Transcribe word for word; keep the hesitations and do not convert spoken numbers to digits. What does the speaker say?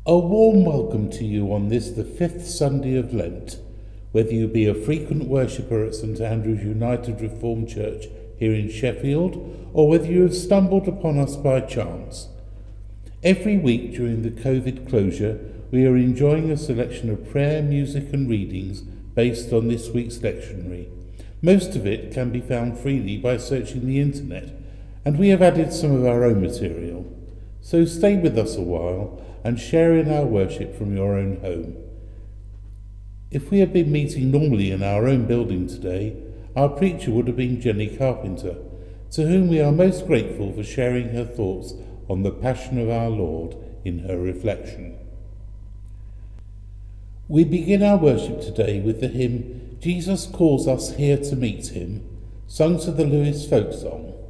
A warm welcome to you on this, the fifth Sunday of Lent, whether you be a frequent worshipper at St Andrew's United Reformed Church here in Sheffield, or whether you have stumbled upon us by chance. Every week during the COVID closure, we are enjoying a selection of prayer, music and readings based on this week's lectionary. Most of it can be found freely by searching the internet, and we have added some of our own material. So stay with us a while and share in our worship from your own home. If we had been meeting normally in our own building today, our preacher would have been Jenny Carpenter, to whom we are most grateful for sharing her thoughts on the Passion of our Lord in her reflection. We begin our worship today with the hymn, Jesus Calls Us Here to Meet Him, sung to the Lewis folk song.